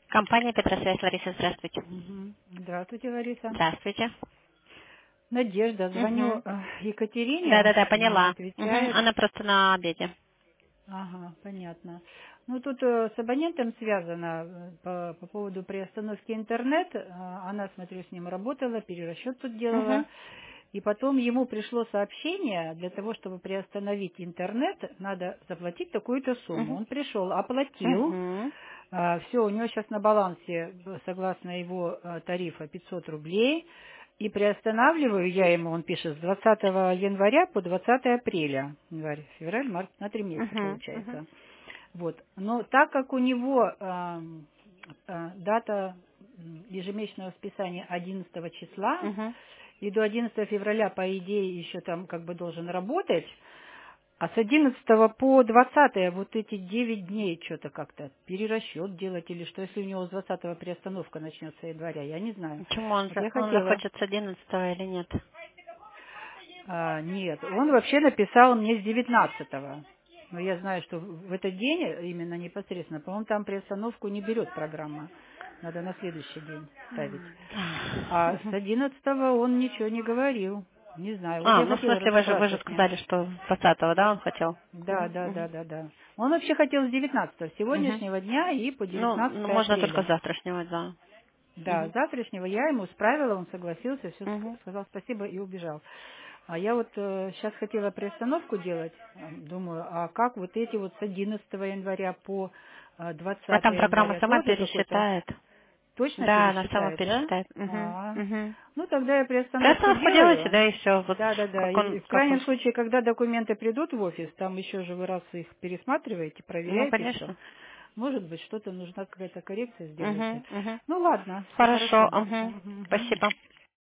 Компания Петросвязь, Лариса, здравствуйте. Здравствуйте, Лариса. Здравствуйте. Надежда, звоню Угу. Екатерине, Да-да-да, не поняла. Угу. отвечает. Она просто на обеде. Ага, понятно. Ну, тут с абонентом связано по поводу приостановки интернет. Она, смотрю, с ним работала, перерасчет тут делала. Угу. И потом ему пришло сообщение, для того, чтобы приостановить интернет, надо заплатить такую-то сумму. Угу. Он пришел, оплатил. Угу. Все, у него сейчас на балансе, согласно его тарифа, 500 рублей. И приостанавливаю я ему, он пишет, с 20 января по 20 апреля. Январь, февраль, март, на 3 месяца Угу. Угу. получается. Вот. Но так как у него дата ежемесячного списания 11 числа, Угу. и до 11 февраля, по идее, еще там как бы должен работать, а с 11 по 20 вот эти 9 дней что-то как-то перерасчет делать или что, если у него с 20 приостановка начнется января, я не знаю. Почему он, Вот я он хотела. захочет с 11 или нет? Нет, он вообще написал мне с 19-го. Но я знаю, что в этот день, именно непосредственно, по-моему, там приостановку не берет программа. Надо на следующий день ставить. А с Мгм. 11-го он ничего не говорил. Не знаю. Вот А, я ну в хотела смысле вы же разобраться с ним. сказали, что 20 да, он хотел? Да, Угу. да, Угу. да, да, да. Он вообще хотел с 19-го, с Угу. сегодняшнего дня и по Ну, 19 можно только с апреля. завтрашнего, да. Да, Угу. с завтрашнего я ему справила, он согласился, все Угу. сказал спасибо и убежал. А я вот сейчас хотела приостановку делать, думаю, а как вот эти вот с 11 января по А 20 там программа января сама тоже какой-то пересчитает. точно Да, она сама пересчитает, да? пересчитает. Угу. А, Угу. ну тогда я приостановку Приостановку делайте, делаю. да, и все. Вот Да, да, да. как он, И в как крайнем он. случае, когда документы придут в офис, там еще же вы раз их пересматриваете, Ну, проверяете все. конечно. Может быть, что-то нужна какая-то коррекция сделаете. Угу, угу. Ну ладно, все Хорошо, хорошо. угу. Мгм, мгм. Спасибо.